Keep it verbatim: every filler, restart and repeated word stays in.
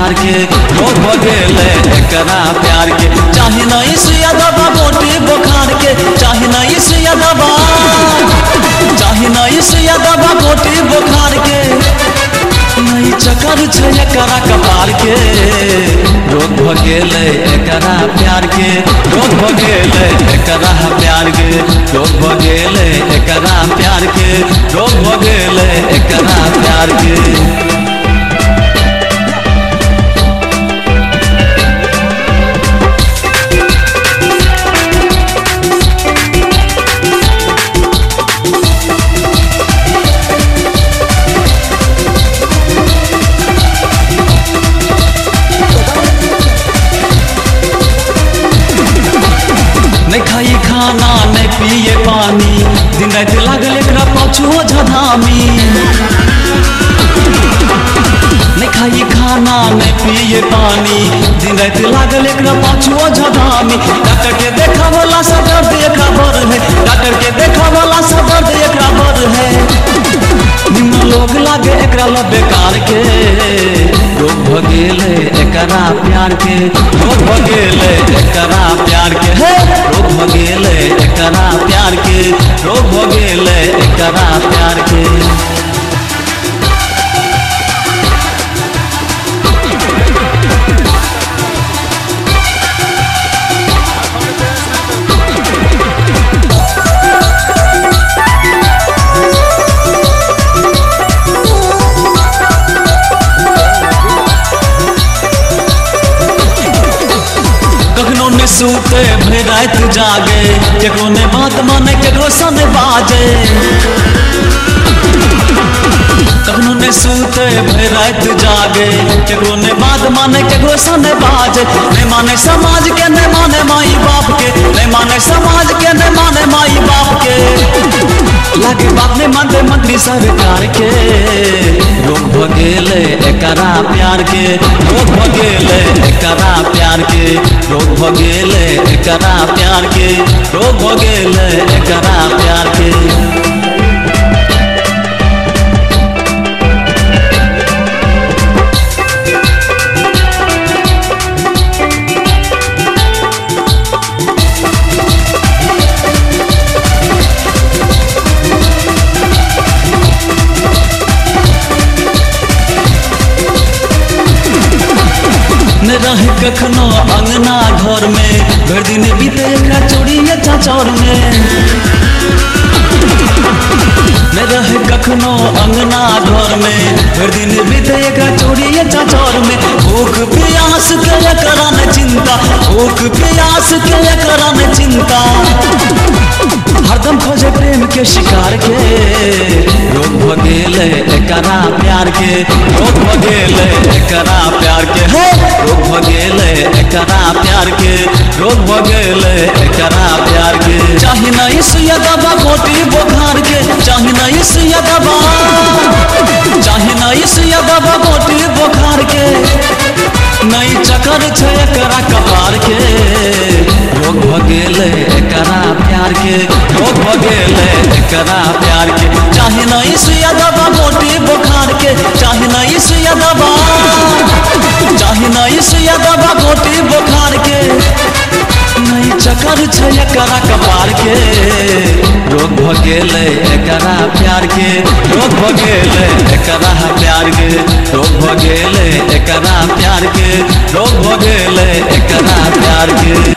प्यार के रोग हो गेले एकरा प्यार के। चाहे नहीं सुइया दवा मोटी बुखार के, चाहे नहीं सुइया दवा, चाहे नहीं सुइया दवा मोटी बुखार के, नहीं चक्कर छै एकरा कपार के रोग हो गेले एकरा प्यार के रोग हो गेले एकरा प्यार के रोग हो गेले एकरा प्यार के रोग हो गेले एकरा प्यार के। नहीं खाई खाना नहीं पिए पानी, दिन रात लागल एकरा पाछुओ झधामी। नहीं खाई खाना नहीं पिए पानी, दिन रात लागल एकरा पाछुओ झधामी। डॉक्टर के देखा वाला सा दर्द एकरा बर है, डॉक्टर के देखा वाला सा दर्द एकरा बर है। निम्न लोग लागे एकरा ला बेकार के रोग हो गेले एकरा प्यार के रोग हो गेले एकरा प्यार के रोग हो गेले एकरा प्यार के रोग हो गेले एकरा प्यार के। सूते भर रात जागे, केकरो ने बात माने केकरो सन बाजे। कखनो ने सूते भर रात जागे, केकरो ने बात माने केकरो सन बाजे। नहीं माने समाज के नहीं माने माई बाप के, नहीं माने समाज के नहीं माने माई बाप के। लागे बात नहीं मानते मंत्री सरकार के रोग हो गेले एकरा प्यार के रोग हो गेले एकरा प्यार के रोग हो गेले एकरा प्यार के रोग हो गेले एकरा प्यार के। न रहे कखनो अंगना घर में, भर दिन बीते एकरा चोरी चाचौर में। न रहे कखनो अंगना घर में, भर दिन बीते एकरा चोरी चाचौर में। भूख प्यास के एकरा न चिंता, भूख प्यास के एकरा न चिंता। हरदम खोजे प्रेम के शिकार के रोग हो गेले एकरा प्यार के रोग हो गेले एकरा प्यार के रोग हो गेले एकरा प्यार के रोग हो गेले एकरा प्यार के। चाहे नहीं सुइया दवा मोटी बुखार के, चाहे नहीं सुइया दवा, चाहे नहीं सुइया दवा मोटी बुखार के, नहीं चक्कर छै एकरा कपार के रोग हो गेले एकरा प्यार के रोग हो गेले एकरा प्यार के। चाहे नहीं सुइया दवा मोटी बुखार के, चाहे नहीं सुइया दवा, चाहे नहीं सुइया दवा मोटी बुखार के, नहीं चक्कर छै एकरा कपार के रोग हो गेले एकरा प्यार के रोग हो गेले एकरा प्यार के रोग हो गेले एकरा प्यार के रोग हो गेले एकरा प्यार के।